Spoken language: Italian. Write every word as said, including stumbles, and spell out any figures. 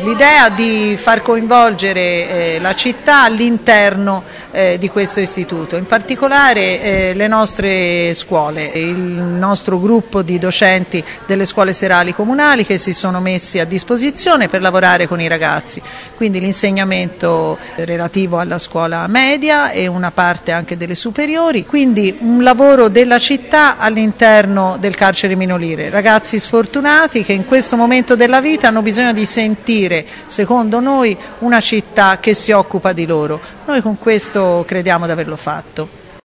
l'idea di far coinvolgere eh, la città all'interno eh, di questo istituto, in particolare eh, le nostre scuole, il nostro gruppo di docenti delle scuole serali comunali che si sono messi a disposizione per lavorare con i ragazzi, quindi l'insegnamento relativo alla scuola media e una parte anche delle superiori, quindi un lavoro della città all'interno del carcere minorile, ragazzi sfortunati che in questo momento della vita hanno bisogno di sentire, secondo noi, una città che si occupa di loro. Noi con questo crediamo di averlo fatto.